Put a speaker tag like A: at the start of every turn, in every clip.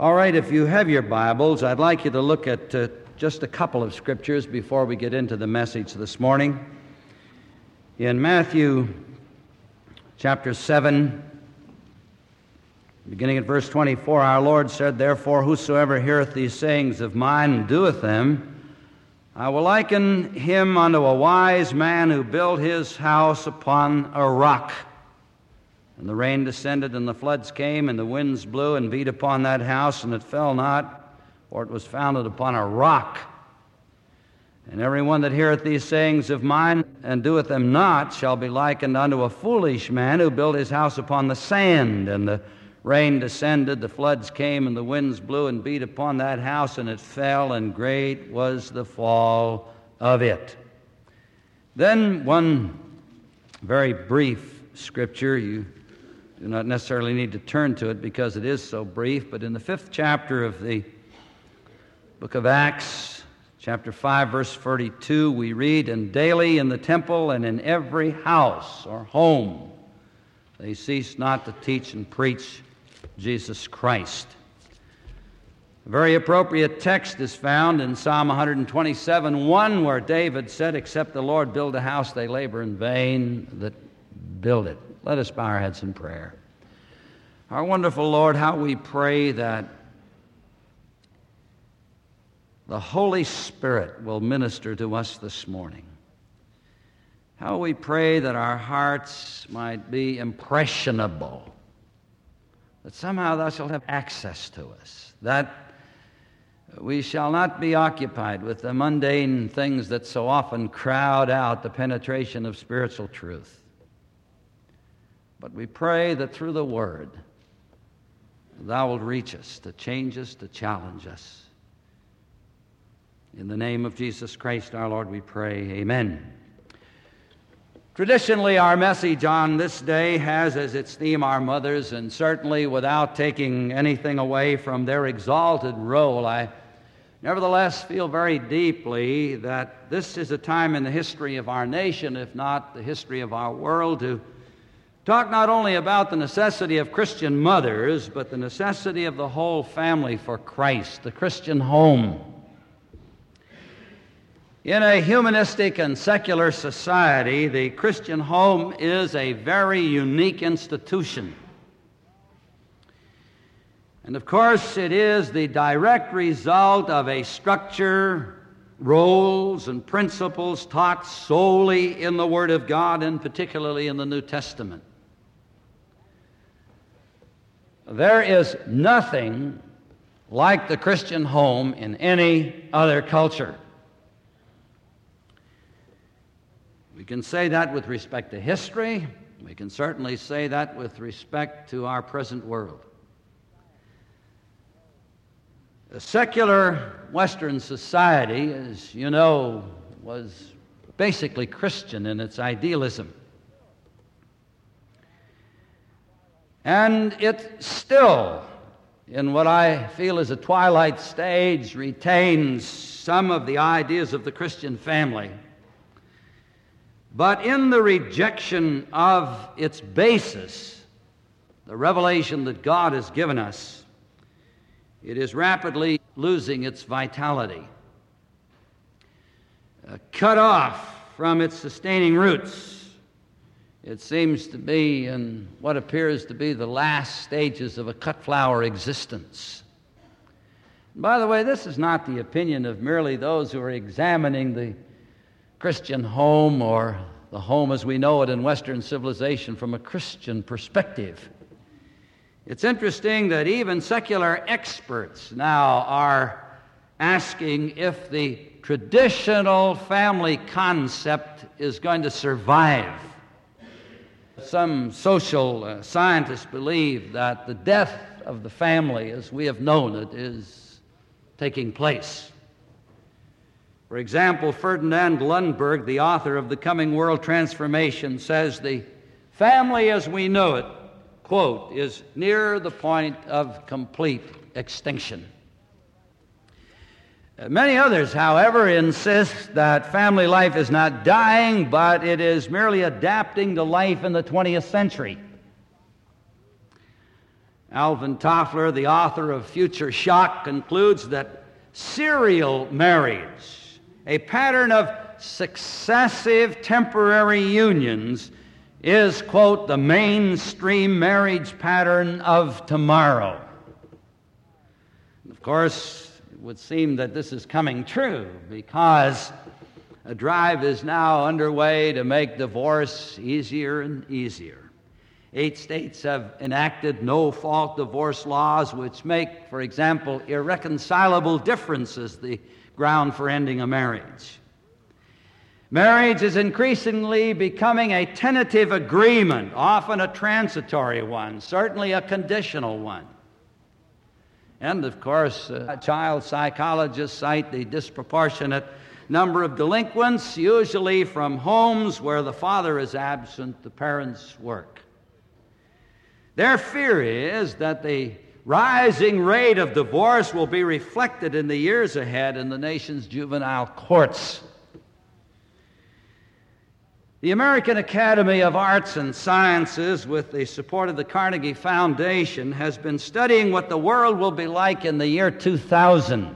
A: All right, if you have your Bibles, I'd like you to look at just a couple of scriptures before we get into the message this morning. In Matthew chapter 7, beginning at verse 24, our Lord said, "Therefore whosoever heareth these sayings of mine and doeth them, I will liken him unto a wise man who built his house upon a rock. And the rain descended, and the floods came, and the winds blew and beat upon that house, and it fell not, for it was founded upon a rock. And every one that heareth these sayings of mine, and doeth them not, shall be likened unto a foolish man who built his house upon the sand. And the rain descended, the floods came, and the winds blew and beat upon that house, and it fell, and great was the fall of it." Then one very brief scripture. You do not necessarily need to turn to it because it is so brief, but in the 5th chapter of the book of Acts, chapter 5, verse 42, we read, "And daily in the temple and in every house or home they ceased not to teach and preach Jesus Christ." A very appropriate text is found in Psalm 127:1, where David said, "Except the Lord build a house, they labor in vain that build it." Let us bow our heads in prayer. Our wonderful Lord, how we pray that the Holy Spirit will minister to us this morning. How we pray that our hearts might be impressionable, that somehow thou shalt have access to us, that we shall not be occupied with the mundane things that so often crowd out the penetration of spiritual truth. But we pray that through the Word, thou wilt reach us, to change us, to challenge us. In the name of Jesus Christ our Lord we pray, amen. Traditionally, our message on this day has as its theme our mothers, and certainly without taking anything away from their exalted role, I nevertheless feel very deeply that this is a time in the history of our nation, if not the history of our world, to talk not only about the necessity of Christian mothers, but the necessity of the whole family for Christ, the Christian home. In a humanistic and secular society, the Christian home is a very unique institution. And of course, it is the direct result of a structure, roles, and principles taught solely in the Word of God, and particularly in the New Testament. There is nothing like the Christian home in any other culture. We can say that with respect to history. We can certainly say that with respect to our present world. The secular Western society, as you know, was basically Christian in its idealism. And it still, in what I feel is a twilight stage, retains some of the ideas of the Christian family. But in the rejection of its basis, the revelation that God has given us, it is rapidly losing its vitality. Cut off from its sustaining roots, it seems to be in what appears to be the last stages of a cut-flower existence. And by the way, this is not the opinion of merely those who are examining the Christian home or the home as we know it in Western civilization from a Christian perspective. It's interesting that even secular experts now are asking if the traditional family concept is going to survive. Some social scientists believe that the death of the family as we have known it is taking place. For example, Ferdinand Lundberg, the author of The Coming World Transformation, says the family as we know it, quote, is near the point of complete extinction. Many others, however, insist that family life is not dying, but it is merely adapting to life in the 20th century. Alvin Toffler, the author of Future Shock, concludes that serial marriage, a pattern of successive temporary unions, is, quote, the mainstream marriage pattern of tomorrow. Of course, it would seem that this is coming true because a drive is now underway to make divorce easier and easier. 8 states have enacted no-fault divorce laws which make, for example, irreconcilable differences the ground for ending a marriage. Marriage is increasingly becoming a tentative agreement, often a transitory one, certainly a conditional one. And, of course, child psychologists cite the disproportionate number of delinquents, usually from homes where the father is absent, the parents work. Their fear is that the rising rate of divorce will be reflected in the years ahead in the nation's juvenile courts. The American Academy of Arts and Sciences, with the support of the Carnegie Foundation, has been studying what the world will be like in the year 2000.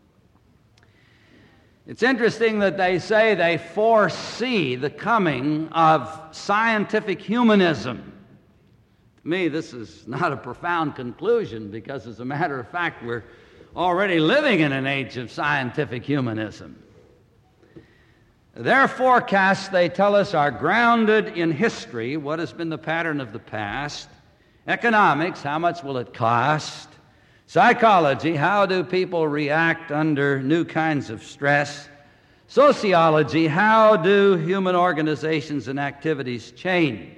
A: It's interesting that they say they foresee the coming of scientific humanism. To me, this is not a profound conclusion because, as a matter of fact, we're already living in an age of scientific humanism. Their forecasts, they tell us, are grounded in history, what has been the pattern of the past, economics, how much will it cost, psychology, how do people react under new kinds of stress, sociology, how do human organizations and activities change.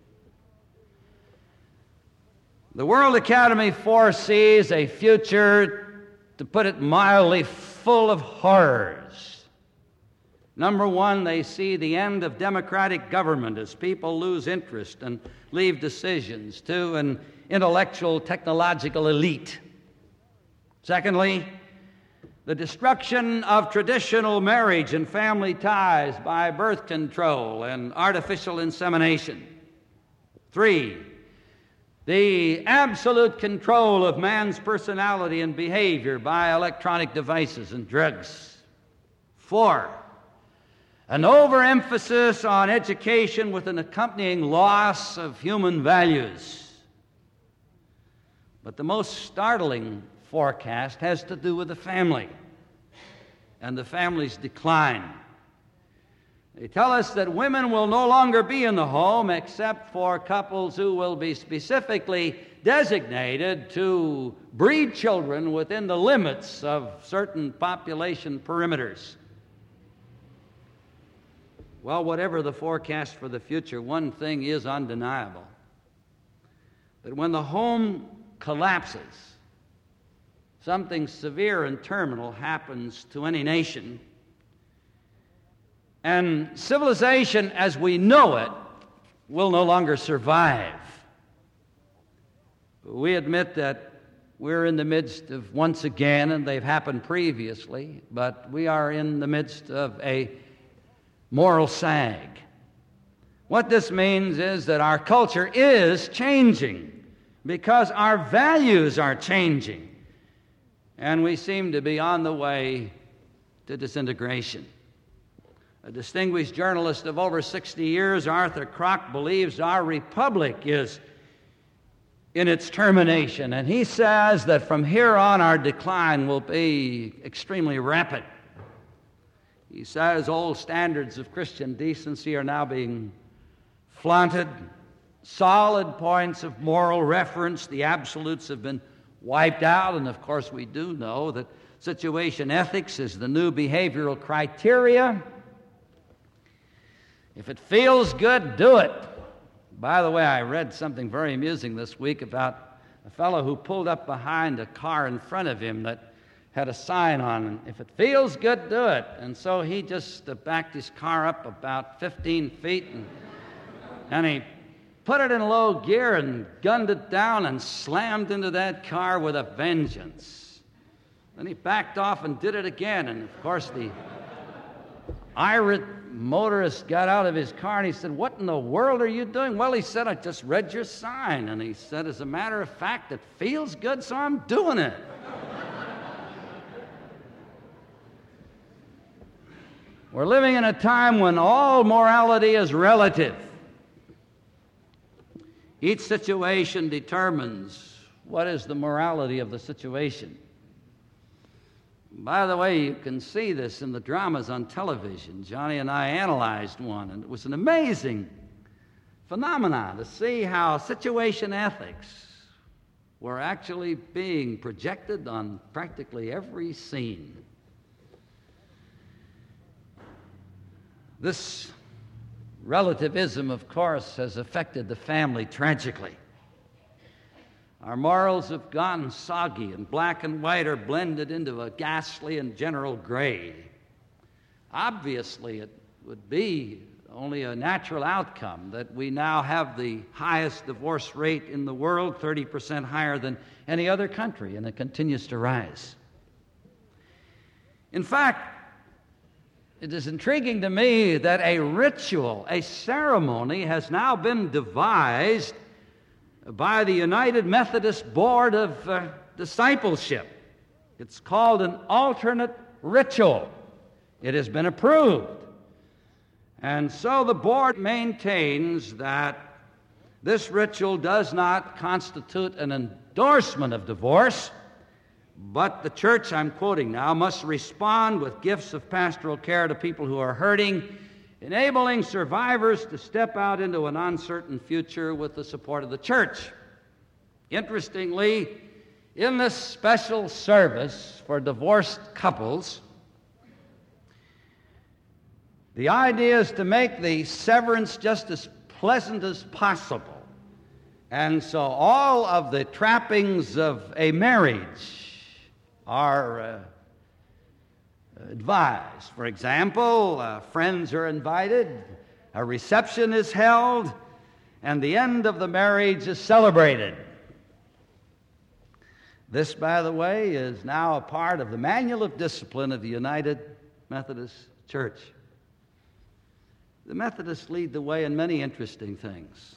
A: The World Academy foresees a future, to put it mildly, full of horrors. Number one, they see the end of democratic government as people lose interest and leave decisions to an intellectual, technological elite. Secondly, the destruction of traditional marriage and family ties by birth control and artificial insemination. 3, the absolute control of man's personality and behavior by electronic devices and drugs. 4, an overemphasis on education with an accompanying loss of human values. But the most startling forecast has to do with the family and the family's decline. They tell us that women will no longer be in the home except for couples who will be specifically designated to breed children within the limits of certain population perimeters. Well, whatever the forecast for the future, one thing is undeniable: that when the home collapses, something severe and terminal happens to any nation, and civilization as we know it will no longer survive. We admit that we're in the midst of, once again, and they've happened previously, but we are in the midst of a moral sag. What this means is that our culture is changing because our values are changing, and we seem to be on the way to disintegration. A distinguished journalist of over 60 years, Arthur Kroc, believes our republic is in its termination, and he says that from here on our decline will be extremely rapid. He says old standards of Christian decency are now being flaunted. Solid points of moral reference, the absolutes, have been wiped out. And of course, we do know that situation ethics is the new behavioral criteria. If it feels good, do it. By the way, I read something very amusing this week about a fellow who pulled up behind a car in front of him that had a sign on, if it feels good, do it. And so he just backed his car up about 15 feet and he put it in low gear and gunned it down and slammed into that car with a vengeance. Then he backed off and did it again. And of course, irate motorist got out of his car and he said, "What in the world are you doing?" "Well," he said, "I just read your sign." And he said, "As a matter of fact, it feels good, so I'm doing it." We're living in a time when all morality is relative. Each situation determines what is the morality of the situation. By the way, you can see this in the dramas on television. Johnny and I analyzed one, and it was an amazing phenomenon to see how situation ethics were actually being projected on practically every scene. This relativism, of course, has affected the family tragically. Our morals have gone soggy, and black and white are blended into a ghastly and general gray. Obviously, it would be only a natural outcome that we now have the highest divorce rate in the world, 30% higher than any other country, and it continues to rise. In fact, it is intriguing to me that a ritual, a ceremony, has now been devised by the United Methodist Board of Discipleship. It's called an alternate ritual. It has been approved. And so the board maintains that this ritual does not constitute an endorsement of divorce, but the church, I'm quoting now, must respond with gifts of pastoral care to people who are hurting, enabling survivors to step out into an uncertain future with the support of the church. Interestingly, in this special service for divorced couples, the idea is to make the severance just as pleasant as possible. And so all of the trappings of a marriage are advised. For example, friends are invited, a reception is held, and the end of the marriage is celebrated. This, by the way, is now a part of the Manual of Discipline of the United Methodist Church. The Methodists lead the way in many interesting things.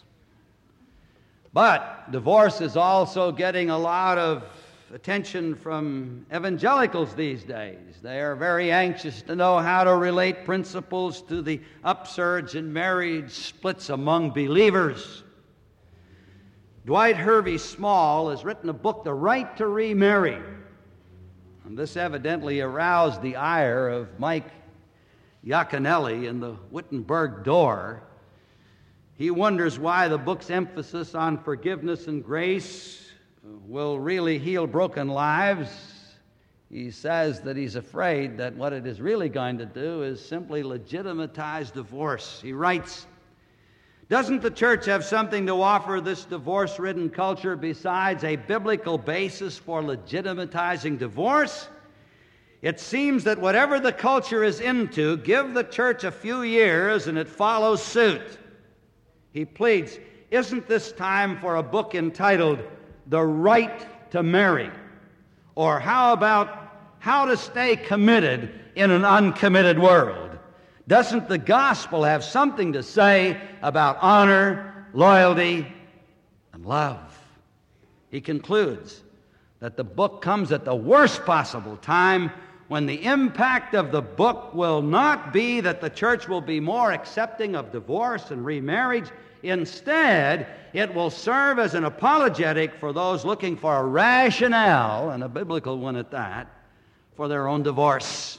A: But divorce is also getting a lot of attention from evangelicals these days. They are very anxious to know how to relate principles to the upsurge in marriage splits among believers. Dwight Hervey Small has written a book, The Right to Remarry. And this evidently aroused the ire of Mike Iaconelli in the Wittenberg Door. He wonders why the book's emphasis on forgiveness and grace will really heal broken lives. He says that he's afraid that what it is really going to do is simply legitimatize divorce. He writes, "Doesn't the church have something to offer this divorce-ridden culture besides a biblical basis for legitimatizing divorce? It seems that whatever the culture is into, give the church a few years and it follows suit." He pleads, "Isn't this time for a book entitled The Right to Marry? Or how about how to stay committed in an uncommitted world? Doesn't the gospel have something to say about honor, loyalty, and love?" He concludes that the book comes at the worst possible time, when the impact of the book will not be that the church will be more accepting of divorce and remarriage. Instead, it will serve as an apologetic for those looking for a rationale, and a biblical one at that, for their own divorce.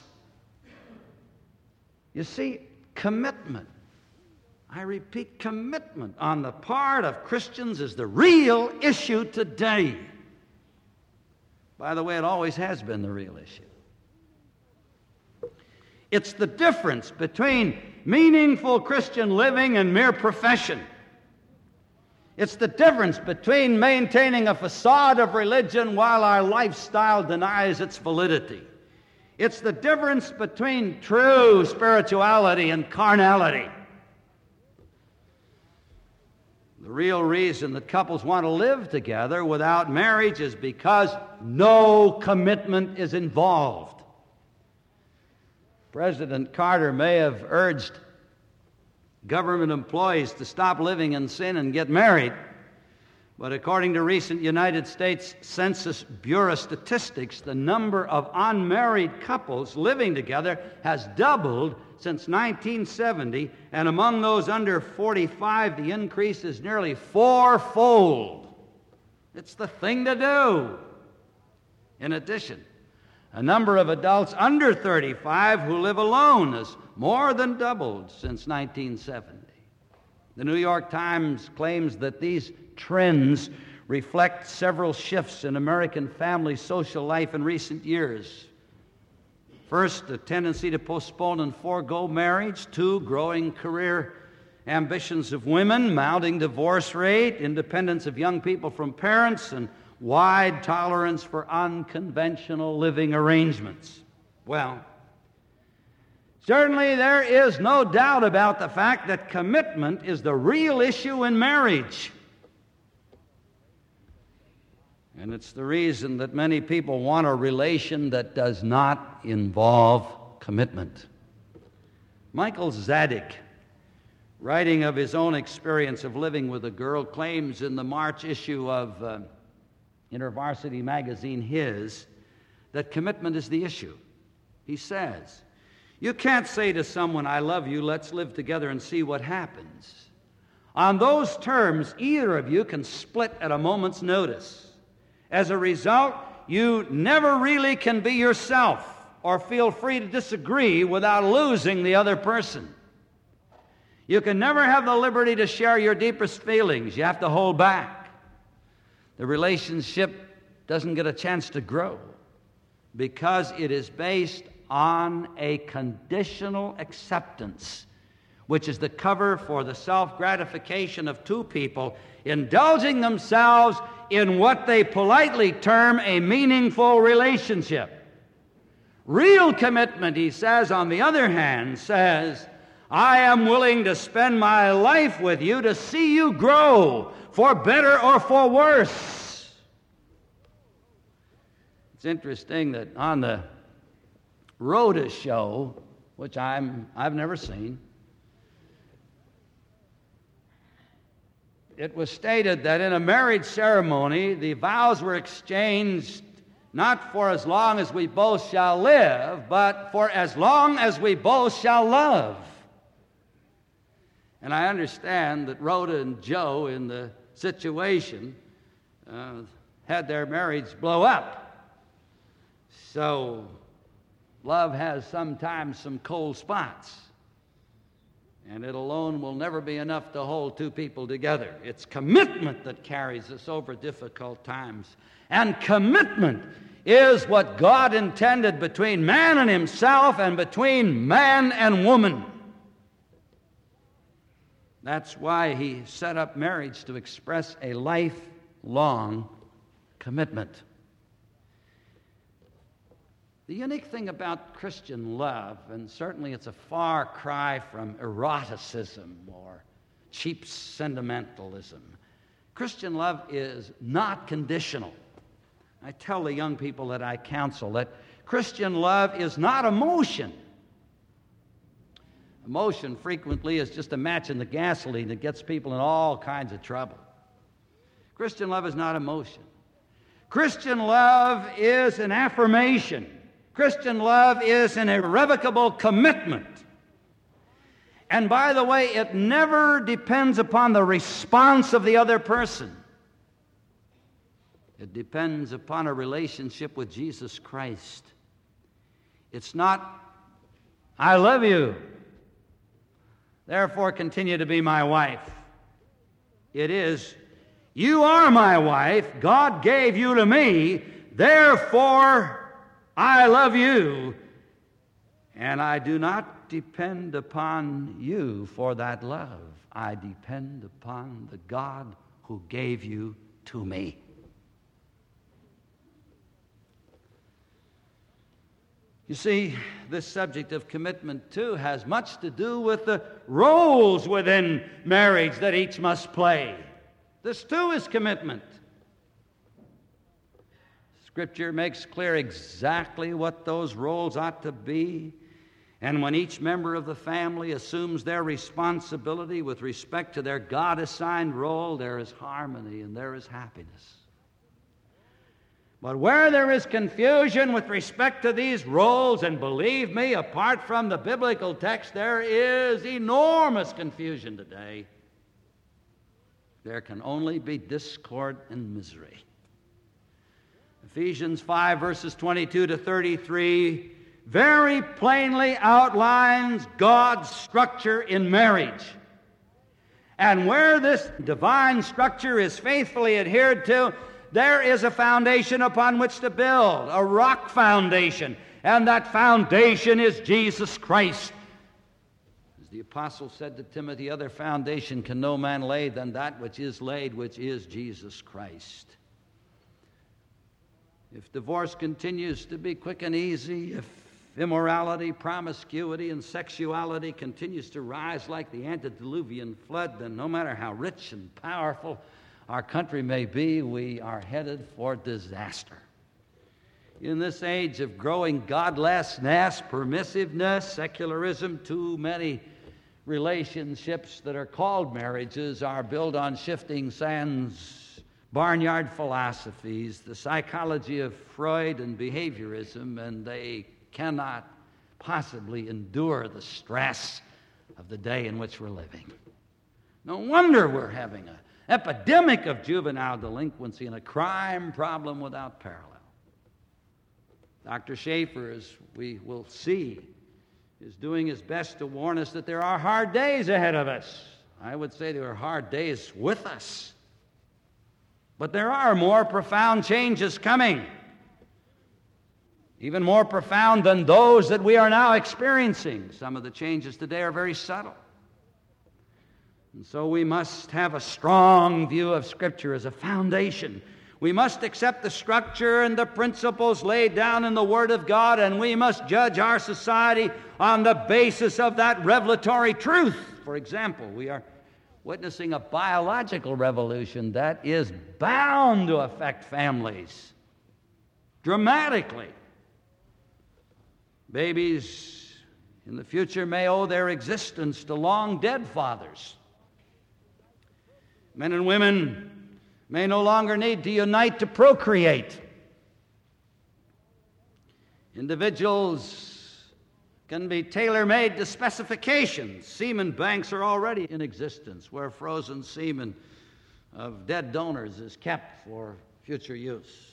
A: You see, commitment, I repeat, commitment on the part of Christians is the real issue today. By the way, it always has been the real issue. It's the difference between meaningful Christian living and mere profession. It's the difference between maintaining a facade of religion while our lifestyle denies its validity. It's the difference between true spirituality and carnality. The real reason that couples want to live together without marriage is because no commitment is involved. President Carter may have urged government employees to stop living in sin and get married, but according to recent United States Census Bureau statistics, the number of unmarried couples living together has doubled since 1970, and among those under 45, the increase is nearly fourfold. It's the thing to do. In addition, a number of adults under 35 who live alone has more than doubled since 1970. The New York Times claims that these trends reflect several shifts in American family social life in recent years. First, a tendency to postpone and forego marriage. Two, growing career ambitions of women, mounting divorce rate, independence of young people from parents, and wide tolerance for unconventional living arrangements. Well, certainly there is no doubt about the fact that commitment is the real issue in marriage. And it's the reason that many people want a relation that does not involve commitment. Michael Zadig, writing of his own experience of living with a girl, claims in the March issue of InterVarsity magazine, that commitment is the issue. He says, "You can't say to someone, 'I love you, let's live together and see what happens.' On those terms, either of you can split at a moment's notice. As a result, you never really can be yourself or feel free to disagree without losing the other person. You can never have the liberty to share your deepest feelings. You have to hold back. The relationship doesn't get a chance to grow because it is based on a conditional acceptance, which is the cover for the self-gratification of two people indulging themselves in what they politely term a meaningful relationship. Real commitment," he says, on the other hand, says, "I am willing to spend my life with you to see you grow, for better or for worse." It's interesting that on the Rhoda show, which I've never seen, it was stated that in a marriage ceremony, the vows were exchanged not for as long as we both shall live, but for as long as we both shall love. And I understand that Rhoda and Joe, in the situation, had their marriage blow up. So love has sometimes some cold spots. And it alone will never be enough to hold two people together. It's commitment that carries us over difficult times. And commitment is what God intended between man and himself and between man and woman. That's why he set up marriage, to express a lifelong commitment. The unique thing about Christian love, and certainly it's a far cry from eroticism or cheap sentimentalism, Christian love is not conditional. I tell the young people that I counsel that Christian love is not emotion. Emotion frequently is just a match in the gasoline that gets people in all kinds of trouble. Christian love is not emotion. Christian love is an affirmation. Christian love is an irrevocable commitment. And by the way, it never depends upon the response of the other person. It depends upon a relationship with Jesus Christ. It's not, "I love you, therefore continue to be my wife." It is, "You are my wife, God gave you to me, therefore I love you, and I do not depend upon you for that love. I depend upon the God who gave you to me." You see, this subject of commitment, too, has much to do with the roles within marriage that each must play. This, too, is commitment. Scripture makes clear exactly what those roles ought to be. And when each member of the family assumes their responsibility with respect to their God-assigned role, there is harmony and there is happiness. But where there is confusion with respect to these roles, and believe me, apart from the biblical text, there is enormous confusion today, there can only be discord and misery. Ephesians 5, verses 22 to 33, very plainly outlines God's structure in marriage. And where this divine structure is faithfully adhered to, there is a foundation upon which to build, a rock foundation, and that foundation is Jesus Christ. As the apostle said to Timothy, other foundation can no man lay than that which is laid, which is Jesus Christ. If divorce continues to be quick and easy, if immorality, promiscuity, and sexuality continues to rise like the antediluvian flood, then no matter how rich and powerful our country may be, we are headed for disaster. In this age of growing godlessness, permissiveness, secularism, too many relationships that are called marriages are built on shifting sands, barnyard philosophies, the psychology of Freud and behaviorism, and they cannot possibly endure the stress of the day in which we're living. No wonder we're having an epidemic of juvenile delinquency and a crime problem without parallel. Dr. Schaefer, as we will see, is doing his best to warn us that there are hard days ahead of us. I would say there are hard days with us. But there are more profound changes coming, even more profound than those that we are now experiencing. Some of the changes today are very subtle. And so we must have a strong view of Scripture as a foundation. We must accept the structure and the principles laid down in the Word of God, and we must judge our society on the basis of that revelatory truth. For example, we are witnessing a biological revolution that is bound to affect families dramatically. Babies in the future may owe their existence to long-dead fathers. Men and women may no longer need to unite to procreate. Individuals can be tailor-made to specifications. Semen banks are already in existence where frozen semen of dead donors is kept for future use.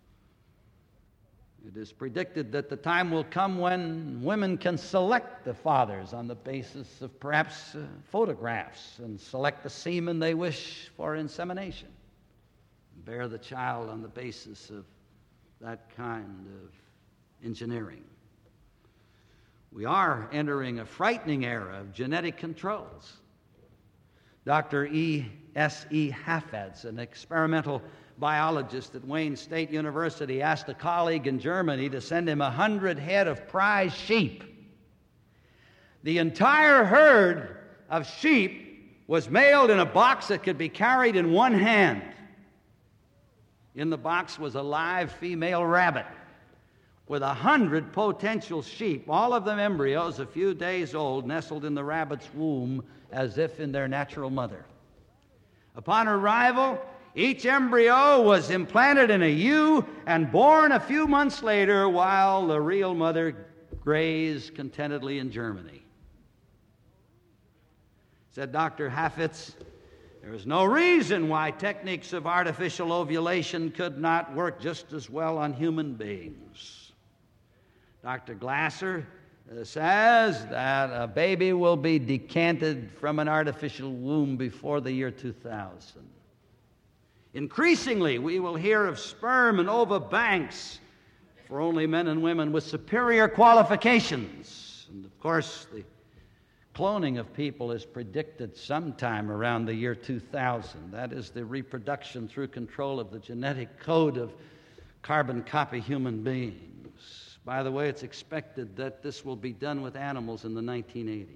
A: It is predicted that the time will come when women can select the fathers on the basis of perhaps photographs and select the semen they wish for insemination, bear the child on the basis of that kind of engineering. We are entering a frightening era of genetic controls. Dr. E.S.E. Hafetz, an experimental biologist at Wayne State University, asked a colleague in Germany to send him 100 head of prize sheep. The entire herd of sheep was mailed in a box that could be carried in one hand. In the box was a live female rabbit with 100 potential sheep, all of them embryos a few days old, nestled in the rabbit's womb as if in their natural mother. Upon arrival, each embryo was implanted in a ewe and born a few months later while the real mother grazed contentedly in Germany. Said Dr. Hafetz, there is no reason why techniques of artificial ovulation could not work just as well on human beings. Dr. Glasser says that a baby will be decanted from an artificial womb before the year 2000. Increasingly, we will hear of sperm and ova banks for only men and women with superior qualifications. And of course, the cloning of people is predicted sometime around the year 2000. That is the reproduction through control of the genetic code of carbon copy human beings. By the way, it's expected that this will be done with animals in the 1980s.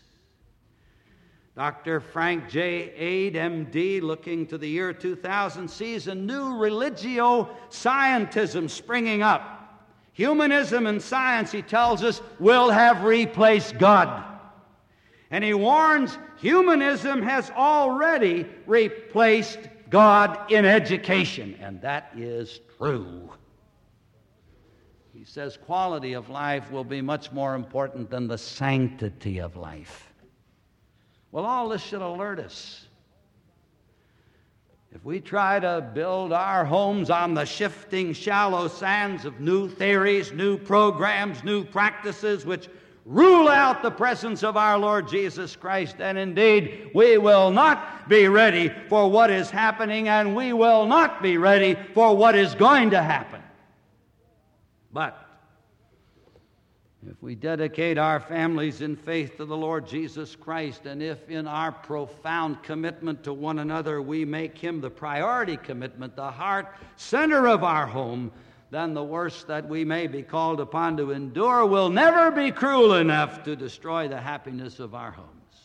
A: Dr. Frank J. Ade, M.D., looking to the year 2000, sees a new religio-scientism springing up. Humanism and science, he tells us, will have replaced God. And he warns humanism has already replaced God in education, and that is true. He says quality of life will be much more important than the sanctity of life. Well, all this should alert us. If we try to build our homes on the shifting, shallow sands of new theories, new programs, new practices, which rule out the presence of our Lord Jesus Christ, then indeed we will not be ready for what is happening, and we will not be ready for what is going to happen. But if we dedicate our families in faith to the Lord Jesus Christ, and if in our profound commitment to one another we make Him the priority commitment, the heart center of our home, then the worst that we may be called upon to endure will never be cruel enough to destroy the happiness of our homes.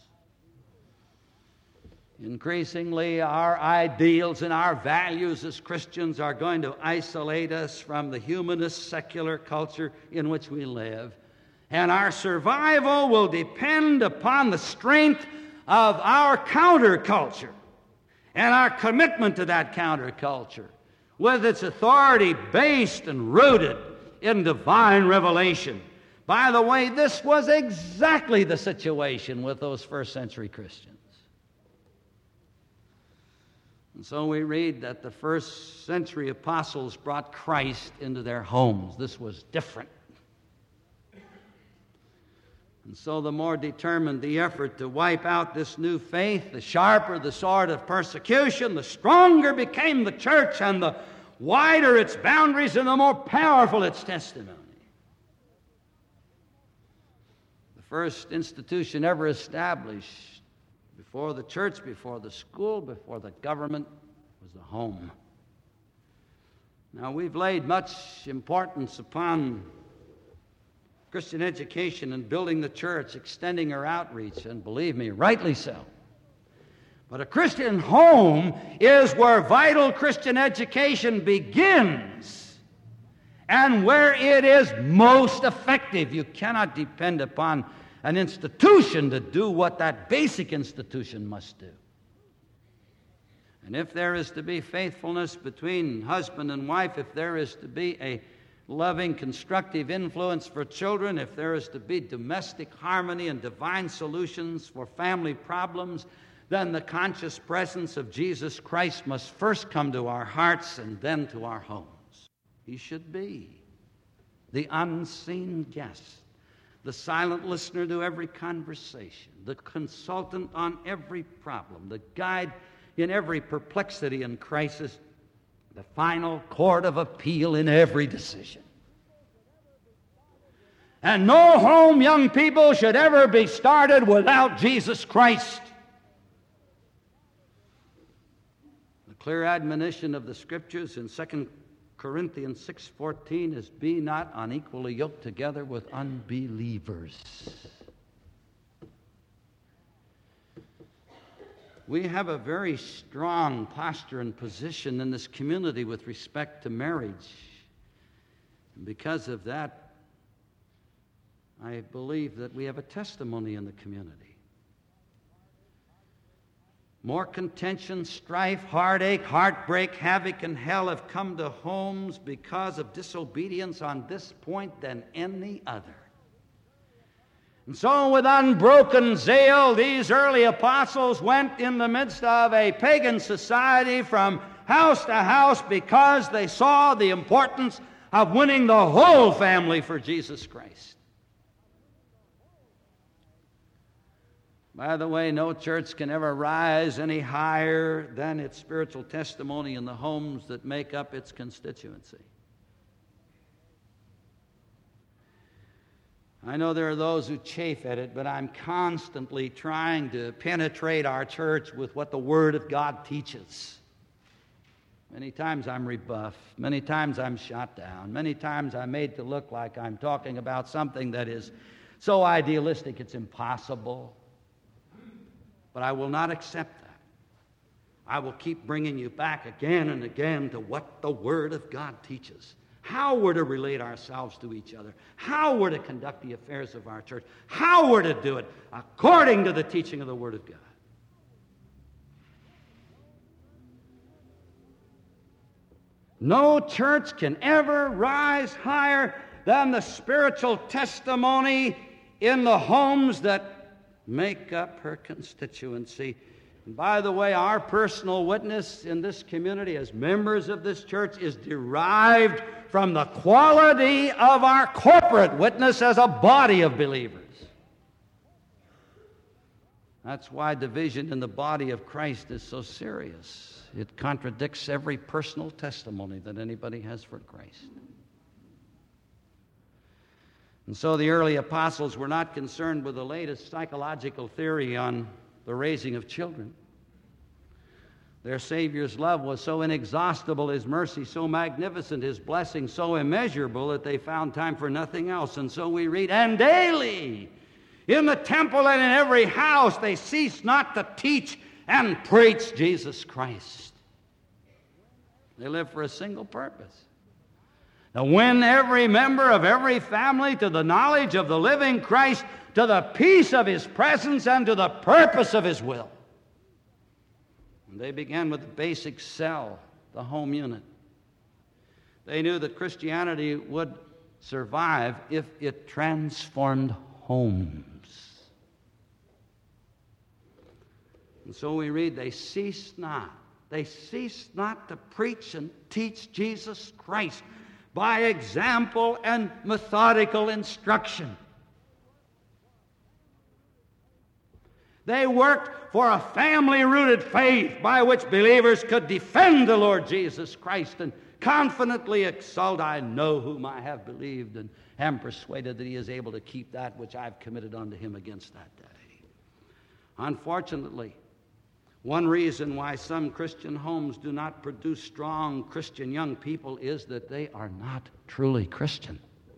A: Increasingly, our ideals and our values as Christians are going to isolate us from the humanist secular culture in which we live. And our survival will depend upon the strength of our counterculture and our commitment to that counterculture, with its authority based and rooted in divine revelation. By the way, this was exactly the situation with those first century Christians. And so we read that the first century apostles brought Christ into their homes. This was different. And so the more determined the effort to wipe out this new faith, the sharper the sword of persecution, the stronger became the church, and the wider its boundaries, and the more powerful its testimony. The first institution ever established before the church, before the school, before the government was the home. Now, we've laid much importance upon Christian education and building the church, extending our outreach, and believe me, rightly so. But a Christian home is where vital Christian education begins and where it is most effective. You cannot depend upon an institution to do what that basic institution must do. And if there is to be faithfulness between husband and wife, if there is to be a loving, constructive influence for children, if there is to be domestic harmony and divine solutions for family problems, then the conscious presence of Jesus Christ must first come to our hearts and then to our homes. He should be the unseen guest, the silent listener to every conversation, the consultant on every problem, the guide in every perplexity and crisis, the final court of appeal in every decision. And no home, young people, should ever be started without Jesus Christ. The clear admonition of the Scriptures in 2 Corinthians 6:14 is, "Be not unequally yoked together with unbelievers." We have a very strong posture and position in this community with respect to marriage. And because of that, I believe that we have a testimony in the community. More contention, strife, heartache, heartbreak, havoc, and hell have come to homes because of disobedience on this point than any other. And so with unbroken zeal, these early apostles went in the midst of a pagan society from house to house because they saw the importance of winning the whole family for Jesus Christ. By the way, no church can ever rise any higher than its spiritual testimony in the homes that make up its constituency. I know there are those who chafe at it, but I'm constantly trying to penetrate our church with what the Word of God teaches. Many times I'm rebuffed. Many times I'm shot down. Many times I'm made to look like I'm talking about something that is so idealistic it's impossible. But I will not accept that. I will keep bringing you back again and again to what the Word of God teaches. how we're to relate ourselves to each other, how we're to conduct the affairs of our church, how we're to do it according to the teaching of the Word of God. No church can ever rise higher than the spiritual testimony in the homes that make up her constituency. And by the way, our personal witness in this community as members of this church is derived from the quality of our corporate witness as a body of believers. That's why division in the body of Christ is so serious. It contradicts every personal testimony that anybody has for Christ. And so the early apostles were not concerned with the latest psychological theory on the raising of children. Their Savior's love was so inexhaustible, His mercy so magnificent, His blessing so immeasurable that they found time for nothing else. And so we read, and daily in the temple and in every house they ceased not to teach and preach Jesus Christ. They lived for a single purpose: to win every member of every family to the knowledge of the living Christ, to the peace of His presence, and to the purpose of His will. And they began with the basic cell, the home unit. They knew that Christianity would survive if it transformed homes. And so we read, they ceased not to preach and teach Jesus Christ by example and methodical instruction. They worked for a family-rooted faith by which believers could defend the Lord Jesus Christ and confidently exult, I know whom I have believed and am persuaded that He is able to keep that which I've committed unto Him against that day. Unfortunately, one reason why some Christian homes do not produce strong Christian young people is that they are not truly Christian.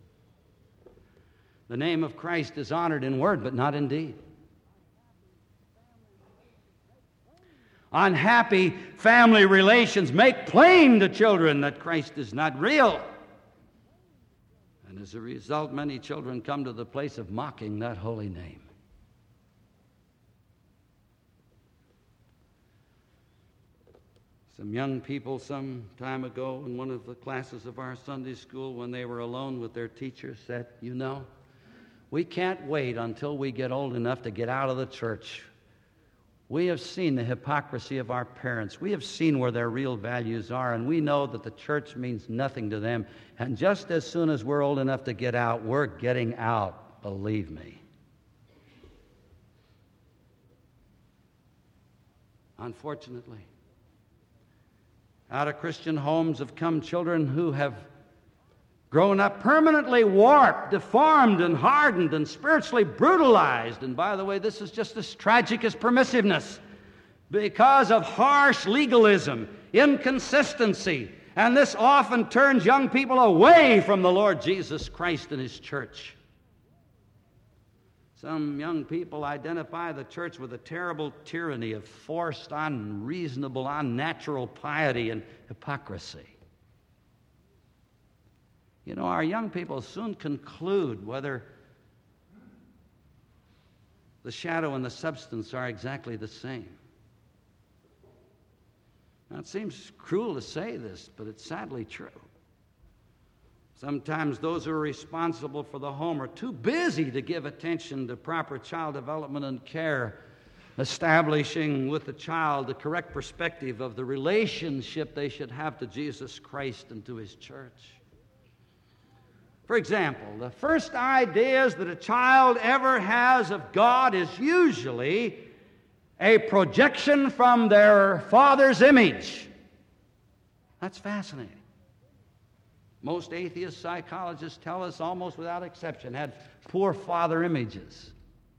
A: The name of Christ is honored in word, but not in deed. Unhappy family relations make plain to children that Christ is not real. And as a result, many children come to the place of mocking that holy name. Some young people some time ago in one of the classes of our Sunday school, when they were alone with their teacher, said, you know, we can't wait until we get old enough to get out of the church. We have seen the hypocrisy of our parents. We have seen where their real values are, and we know that the church means nothing to them. And just as soon as we're old enough to get out, we're getting out, believe me. Unfortunately, out of Christian homes have come children who have grown up permanently warped, deformed, and hardened, and spiritually brutalized. And by the way, this is just as tragic as permissiveness, because of harsh legalism, inconsistency, and this often turns young people away from the Lord Jesus Christ and His church. Some young people identify the church with a terrible tyranny of forced, unreasonable, unnatural piety and hypocrisy. You know, our young people soon conclude whether the shadow and the substance are exactly the same. Now, it seems cruel to say this, but it's sadly true. Sometimes those who are responsible for the home are too busy to give attention to proper child development and care, establishing with the child the correct perspective of the relationship they should have to Jesus Christ and to His church. For example, the first ideas that a child ever has of God is usually a projection from their father's image. That's fascinating. Most atheist psychologists tell us, almost without exception, had poor father images.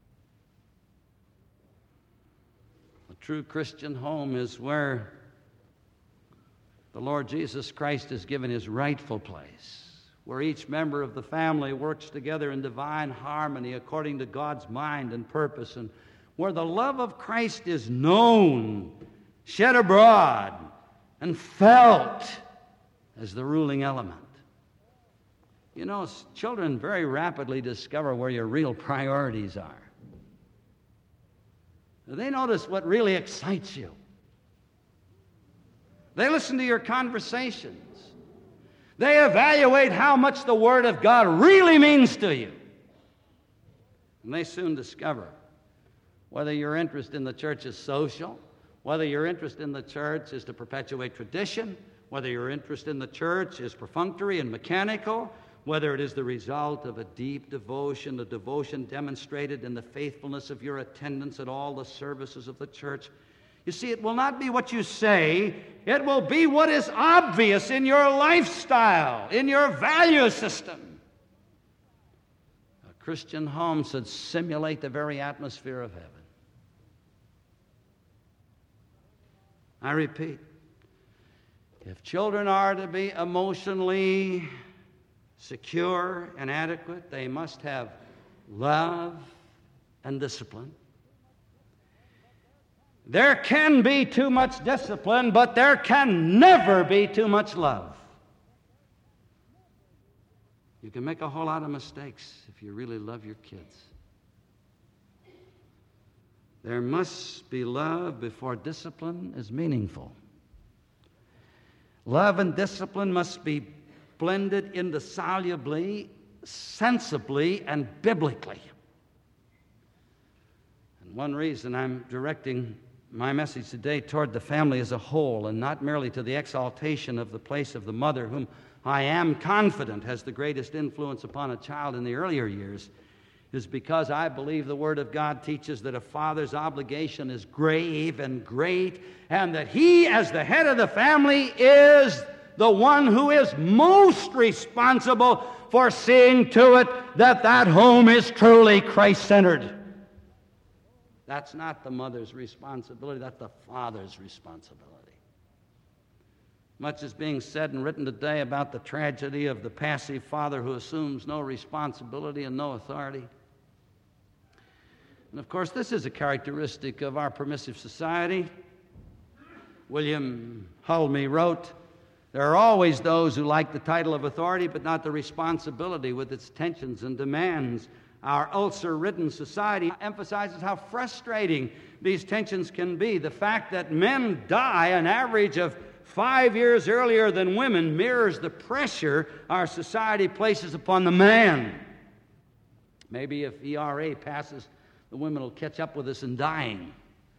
A: A true Christian home is where the Lord Jesus Christ is given His rightful place, where each member of the family works together in divine harmony according to God's mind and purpose, and where the love of Christ is known, shed abroad, and felt as the ruling element. You know, children very rapidly discover where your real priorities are. They notice what really excites you. They listen to your conversations. They evaluate how much the Word of God really means to you. And they soon discover whether your interest in the church is social, whether your interest in the church is to perpetuate tradition, whether your interest in the church is perfunctory and mechanical, whether it is the result of a deep devotion, a devotion demonstrated in the faithfulness of your attendance at all the services of the church. You see, it will not be what you say, it will be what is obvious in your lifestyle, in your value system. A Christian home should simulate the very atmosphere of heaven. I repeat, if children are to be emotionally secure and adequate, they must have love and discipline. There can be too much discipline, but there can never be too much love. You can make a whole lot of mistakes if you really love your kids. There must be love before discipline is meaningful. Love and discipline must be blended indissolubly, sensibly, and biblically. And one reason I'm directing my message today toward the family as a whole and not merely to the exaltation of the place of the mother, whom I am confident has the greatest influence upon a child in the earlier years, is because I believe the Word of God teaches that a father's obligation is grave and great, and that he, as the head of the family, is the one who is most responsible for seeing to it that that home is truly Christ-centered. That's not the mother's responsibility, that's the father's responsibility. Much is being said and written today about the tragedy of the passive father who assumes no responsibility and no authority. And of course, this is a characteristic of our permissive society. William Hulme wrote, "There are always those who like the title of authority but not the responsibility with its tensions and demands. Our ulcer-ridden society emphasizes how frustrating these tensions can be. The fact that men die an average of 5 years earlier than women mirrors the pressure our society places upon the man. Maybe if ERA passes, the women will catch up with us in dying."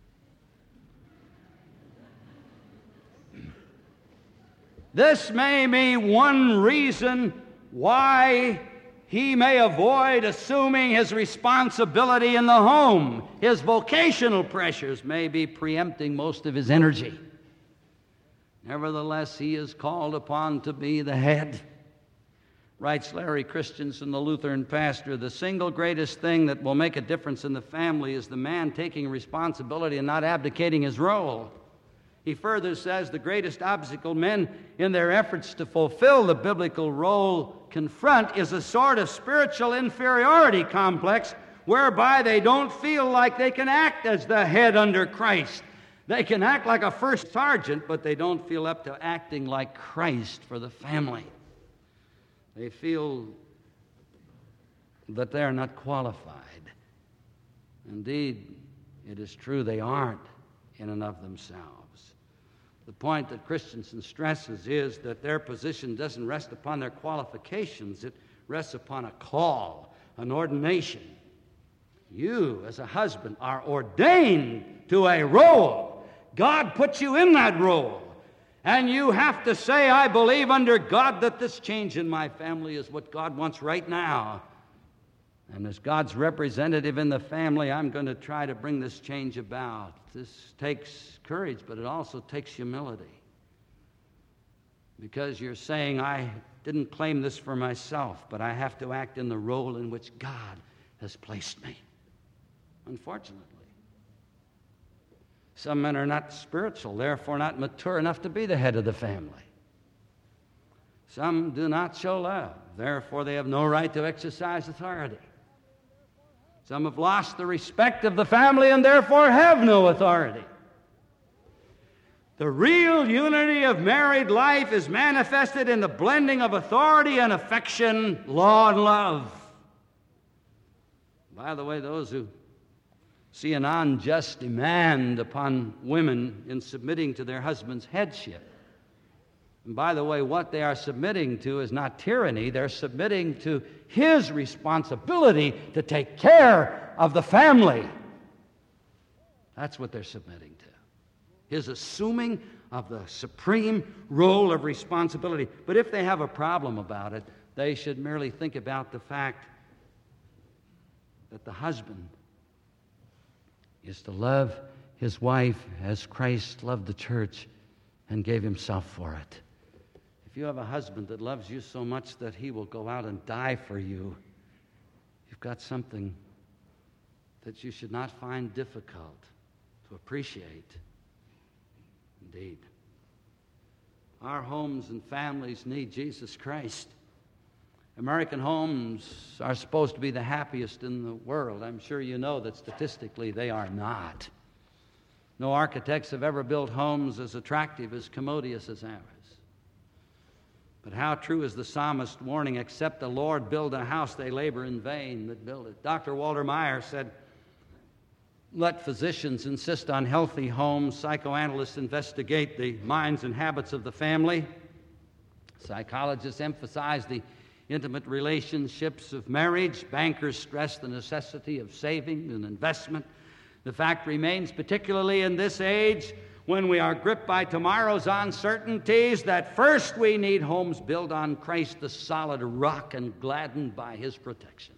A: This may be one reason why he may avoid assuming his responsibility in the home. His vocational pressures may be preempting most of his energy. Nevertheless, he is called upon to be the head. Writes Larry Christensen, the Lutheran pastor, "The single greatest thing that will make a difference in the family is the man taking responsibility and not abdicating his role." He further says the greatest obstacle men in their efforts to fulfill the biblical role confront is a sort of spiritual inferiority complex whereby they don't feel like they can act as the head under Christ. They can act like a first sergeant, but they don't feel up to acting like Christ for the family. They feel that they are not qualified. Indeed, it is true they aren't in and of themselves. The point that Christensen stresses is that their position doesn't rest upon their qualifications. It rests upon a call, an ordination. You, as a husband, are ordained to a role. God puts you in that role. And you have to say, "I believe under God that this change in my family is what God wants right now. And as God's representative in the family, I'm going to try to bring this change about." This takes courage, but it also takes humility. Because you're saying, "I didn't claim this for myself, but I have to act in the role in which God has placed me." Unfortunately, some men are not spiritual, therefore not mature enough to be the head of the family. Some do not show love, therefore they have no right to exercise authority. Some have lost the respect of the family and therefore have no authority. The real unity of married life is manifested in the blending of authority and affection, law and love. By the way, those who see an unjust demand upon women in submitting to their husband's headship, and by the way, what they are submitting to is not tyranny. They're submitting to his responsibility to take care of the family. That's what they're submitting to. His assuming of the supreme role of responsibility. But if they have a problem about it, they should merely think about the fact that the husband is to love his wife as Christ loved the church and gave himself for it. If you have a husband that loves you so much that he will go out and die for you, you've got something that you should not find difficult to appreciate. Indeed. Our homes and families need Jesus Christ. American homes are supposed to be the happiest in the world. I'm sure you know that statistically they are not. No architects have ever built homes as attractive, as commodious as ours. But how true is the psalmist's warning, except the Lord build a house, they labor in vain that build it. Dr. Walter Maier said, let physicians insist on healthy homes, psychoanalysts investigate the minds and habits of the family, psychologists emphasize the intimate relationships of marriage, bankers stress the necessity of saving and investment. The fact remains, particularly in this age, when we are gripped by tomorrow's uncertainties, that first we need homes built on Christ, the solid rock, and gladdened by his protection.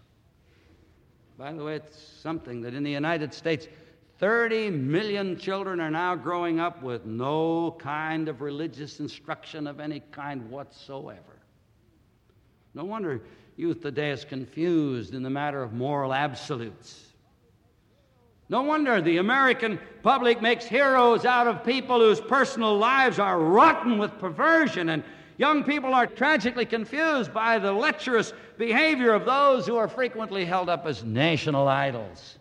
A: By the way, it's something that in the United States, 30 million children are now growing up with no kind of religious instruction of any kind whatsoever. No wonder youth today is confused in the matter of moral absolutes. No wonder the American public makes heroes out of people whose personal lives are rotten with perversion, and young people are tragically confused by the lecherous behavior of those who are frequently held up as national idols.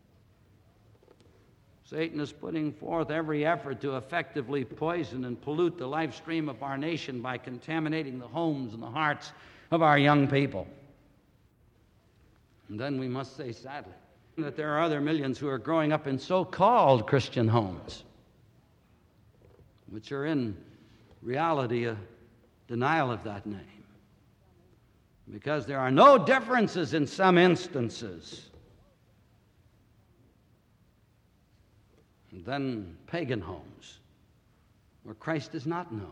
A: Satan is putting forth every effort to effectively poison and pollute the life stream of our nation by contaminating the homes and the hearts of our young people. And then we must say, sadly, that there are other millions who are growing up in so-called Christian homes, which are in reality a denial of that name, because there are no differences in some instances. And then pagan homes, where Christ is not known.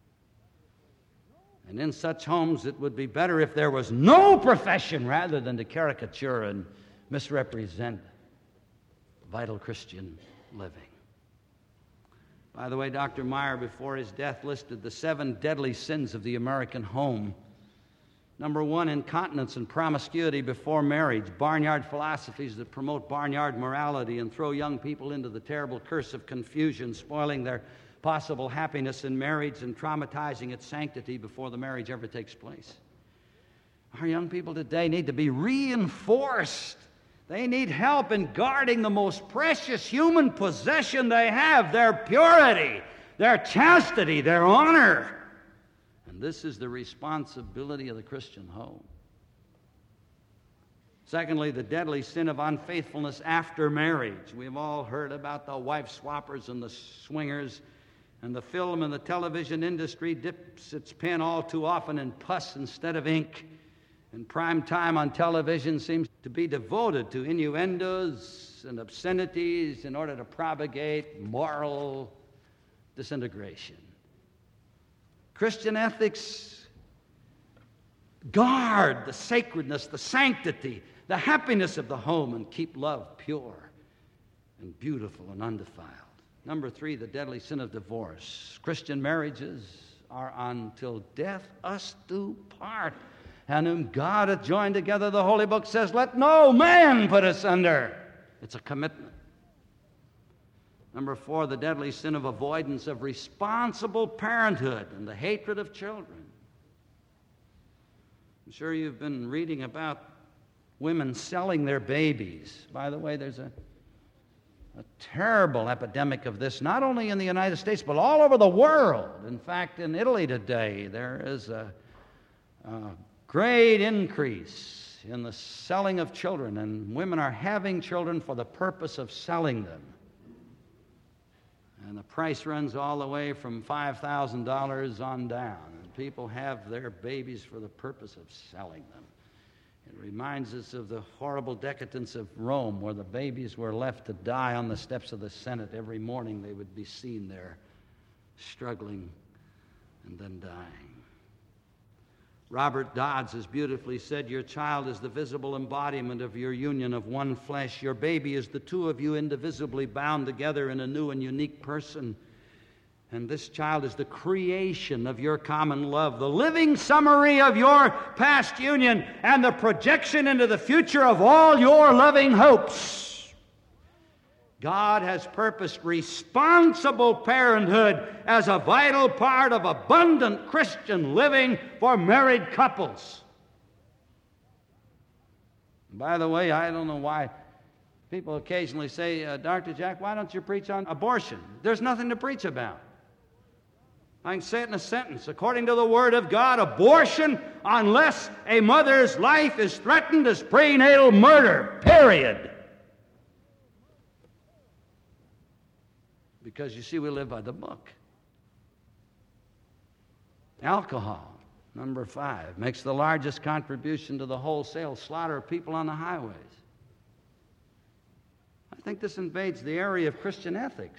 A: And in such homes, it would be better if there was no profession rather than to caricature and misrepresent vital Christian living. By the way, Dr. Maier, before his death, listed the 7 deadly sins of the American home. Number 1, incontinence and promiscuity before marriage, barnyard philosophies that promote barnyard morality and throw young people into the terrible curse of confusion, spoiling their possible happiness in marriage and traumatizing its sanctity before the marriage ever takes place. Our young people today need to be reinforced. They need help in guarding the most precious human possession they have, their purity, their chastity, their honor. And this is the responsibility of the Christian home. Secondly, the deadly sin of unfaithfulness after marriage. We've all heard about the wife swappers and the swingers, and the film and the television industry dips its pen all too often in pus instead of ink. And prime time on television seems to be devoted to innuendos and obscenities in order to propagate moral disintegration. Christian ethics guard the sacredness, the sanctity, the happiness of the home, and keep love pure and beautiful and undefiled. Number 3, the deadly sin of divorce. Christian marriages are until death us do part, and whom God hath joined together, the Holy Book says, let no man put asunder. It's a commitment. Number 4, the deadly sin of avoidance of responsible parenthood and the hatred of children. I'm sure you've been reading about women selling their babies. By the way, there's a a terrible epidemic of this, not only in the United States, but all over the world. In fact, in Italy today, there is a great increase in the selling of children, and women are having children for the purpose of selling them. And the price runs all the way from $5,000 on down. And people have their babies for the purpose of selling them. It reminds us of the horrible decadence of Rome, where the babies were left to die on the steps of the Senate. Every morning they would be seen there, struggling and then dying. Robert Dodds has beautifully said, "Your child is the visible embodiment of your union of one flesh. Your baby is the two of you indivisibly bound together in a new and unique person. And this child is the creation of your common love, the living summary of your past union, and the projection into the future of all your loving hopes. God has purposed responsible parenthood as a vital part of abundant Christian living for married couples." By the way, I don't know why people occasionally say, "Dr. Jack, why don't you preach on abortion?" There's nothing to preach about. I can say it in a sentence. According to the Word of God, abortion, unless a mother's life is threatened, is prenatal murder, period. Because, you see, we live by the book. Alcohol, number 5, makes the largest contribution to the wholesale slaughter of people on the highways. I think this invades the area of Christian ethics.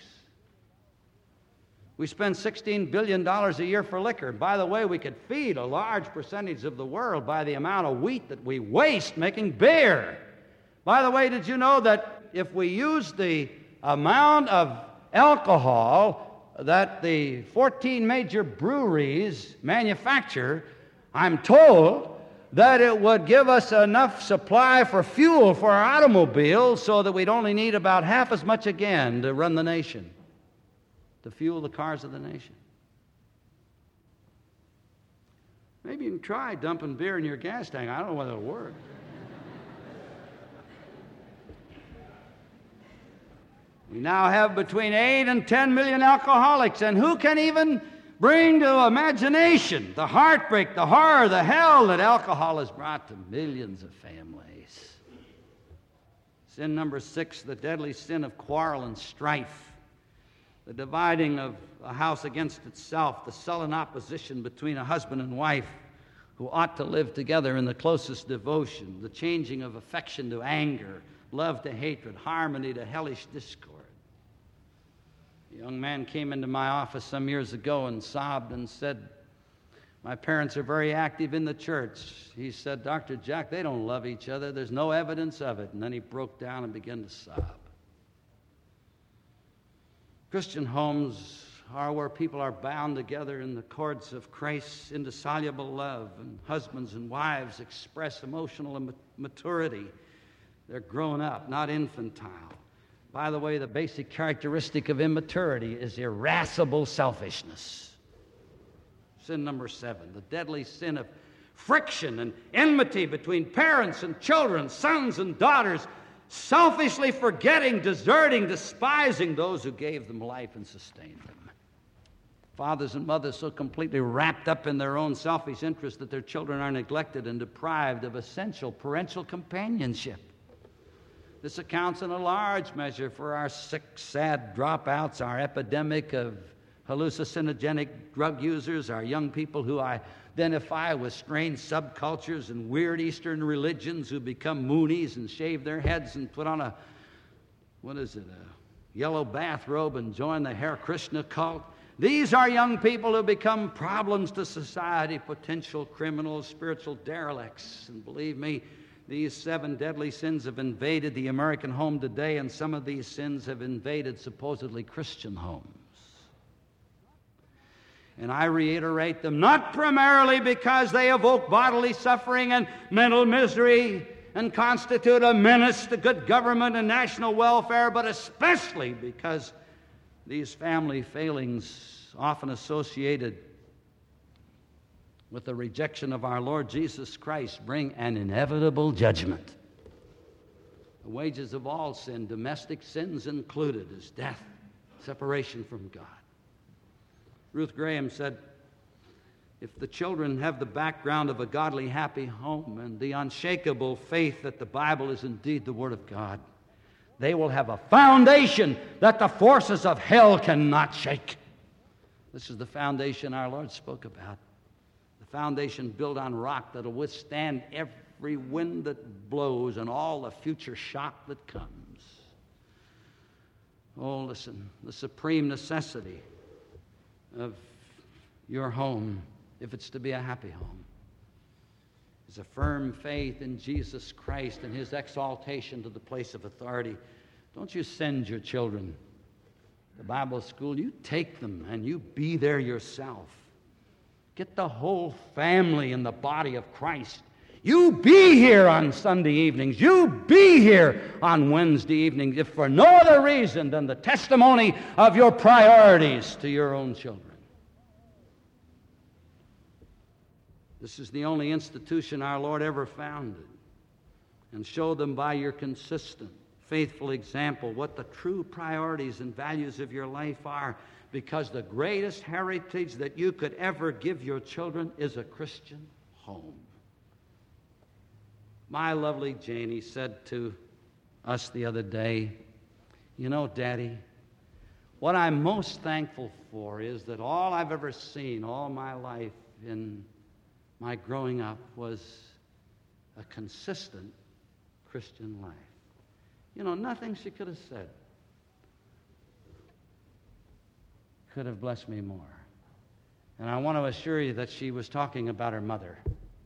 A: We spend $16 billion a year for liquor. By the way, we could feed a large percentage of the world by the amount of wheat that we waste making beer. By the way, did you know that if we use the amount of alcohol that the 14 major breweries manufacture, I'm told that it would give us enough supply for fuel for our automobiles so that we'd only need about half as much again to run the nation, to fuel the cars of the nation. Maybe you can try dumping beer in your gas tank. I don't know whether it'll work. We now have between 8 and 10 million alcoholics, and who can even bring to imagination the heartbreak, the horror, the hell that alcohol has brought to millions of families? Sin number 6, the deadly sin of quarrel and strife, the dividing of a house against itself, the sullen opposition between a husband and wife who ought to live together in the closest devotion, the changing of affection to anger, love to hatred, harmony to hellish discord. A young man came into my office some years ago and sobbed and said, "My parents are very active in the church." He said, "Dr. Jack, they don't love each other. There's no evidence of it." And then he broke down and began to sob. Christian homes are where people are bound together in the cords of Christ's indissoluble love, and husbands and wives express emotional maturity. They're grown up, not infantile. By the way, the basic characteristic of immaturity is irascible selfishness. Sin number 7, the deadly sin of friction and enmity between parents and children, sons and daughters, selfishly forgetting, deserting, despising those who gave them life and sustained them. Fathers and mothers so completely wrapped up in their own selfish interest that their children are neglected and deprived of essential parental companionship. This accounts in a large measure for our sick, sad dropouts, our epidemic of hallucinogenic drug users, our young people who identify with strange subcultures and weird Eastern religions, who become Moonies and shave their heads and put on a yellow bathrobe and join the Hare Krishna cult. These are young people who become problems to society, potential criminals, spiritual derelicts. And believe me, these 7 deadly sins have invaded the American home today, and some of these sins have invaded supposedly Christian homes. And I reiterate them not primarily because they evoke bodily suffering and mental misery and constitute a menace to good government and national welfare, but especially because these family failings, often associated with the rejection of our Lord Jesus Christ, bring an inevitable judgment The wages of all sin, domestic sins included, is death, separation from God. Ruth Graham said, if the children have the background of a godly, happy home and the unshakable faith that the Bible is indeed the Word of God, they will have a foundation that the forces of hell cannot shake. This is the foundation our Lord spoke about. The foundation built on rock that will withstand every wind that blows and all the future shock that comes. Oh, listen, the supreme necessity of your home, if it's to be a happy home, is a firm faith in Jesus Christ and His exaltation to the place of authority. Don't you send your children to Bible school. You take them and you be there yourself. Get the whole family in the body of Christ. You be here on Sunday evenings. You be here on Wednesday evenings, if for no other reason than the testimony of your priorities to your own children. This is the only institution our Lord ever founded. And show them by your consistent, faithful example what the true priorities and values of your life are, because the greatest heritage that you could ever give your children is a Christian home. My lovely Janie said to us the other day, you know, Daddy, what I'm most thankful for is that all I've ever seen all my life in my growing up was a consistent Christian life. You know, nothing she could have said could have blessed me more. And I want to assure you that she was talking about her mother.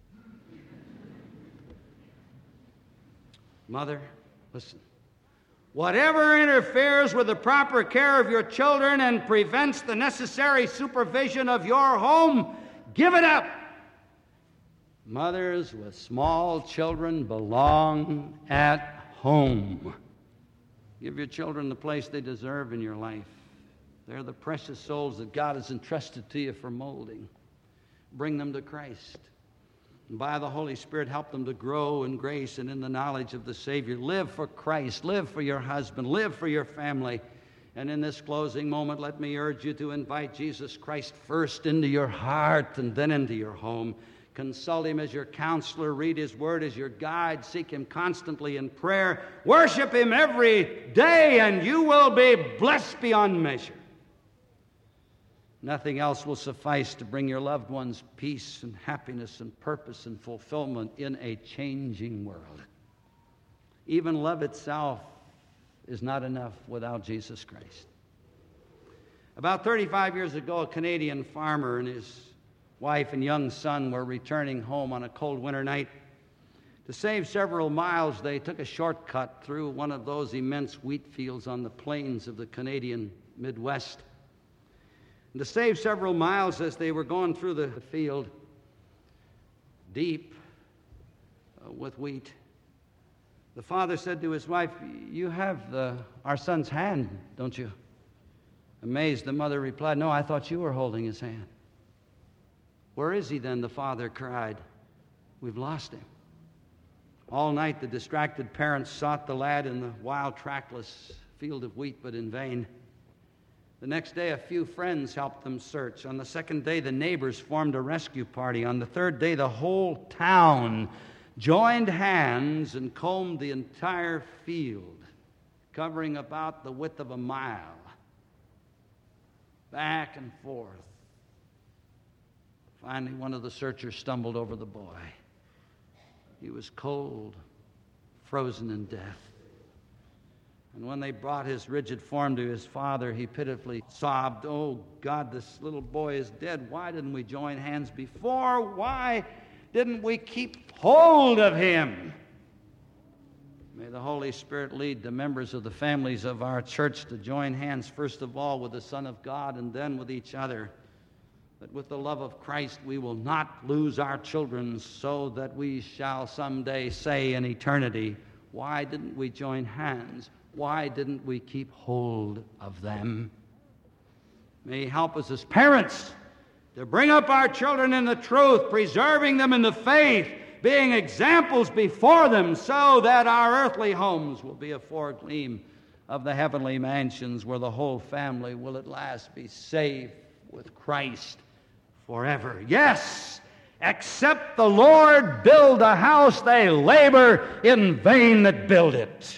A: Mother, listen. Whatever interferes with the proper care of your children and prevents the necessary supervision of your home, give it up. Mothers with small children belong at home. Give your children the place they deserve in your life. They're the precious souls that God has entrusted to you for molding. Bring them to Christ. And by the Holy Spirit, help them to grow in grace and in the knowledge of the Savior. Live for Christ. Live for your husband. Live for your family. And in this closing moment, let me urge you to invite Jesus Christ first into your heart and then into your home. Consult Him as your counselor. Read His Word as your guide. Seek Him constantly in prayer. Worship Him every day, and you will be blessed beyond measure. Nothing else will suffice to bring your loved ones peace and happiness and purpose and fulfillment in a changing world. Even love itself is not enough without Jesus Christ. About 35 years ago, a Canadian farmer and his wife and young son were returning home on a cold winter night. To save several miles, they took a shortcut through one of those immense wheat fields on the plains of the Canadian Midwest. And to save several miles as they were going through the field, deep with wheat, the father said to his wife, "You have our son's hand, don't you?" Amazed, the mother replied, "No, I thought you were holding his hand." "Where is he then?" the father cried. "We've lost him." All night the distracted parents sought the lad in the wild, trackless field of wheat, but in vain. The next day, a few friends helped them search. On the second day, the neighbors formed a rescue party. On the third day, the whole town joined hands and combed the entire field, covering about the width of a mile, back and forth. Finally, one of the searchers stumbled over the boy. He was cold, frozen in death. And when they brought his rigid form to his father, he pitifully sobbed, "Oh, God, this little boy is dead. Why didn't we join hands before? Why didn't we keep hold of him?" May the Holy Spirit lead the members of the families of our church to join hands, first of all, with the Son of God and then with each other, that with the love of Christ we will not lose our children, so that we shall someday say in eternity, "Why didn't we join hands? Why didn't we keep hold of them?" May He help us as parents to bring up our children in the truth, preserving them in the faith, being examples before them, so that our earthly homes will be a foregleam of the heavenly mansions where the whole family will at last be saved with Christ forever. Yes, except the Lord build a house, they labor in vain that build it.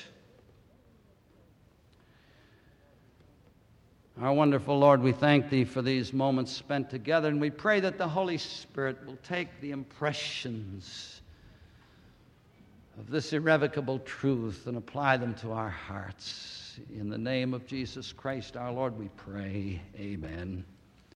A: Our wonderful Lord, we thank Thee for these moments spent together, and we pray that the Holy Spirit will take the impressions of this irrevocable truth and apply them to our hearts. In the name of Jesus Christ our Lord we pray. Amen.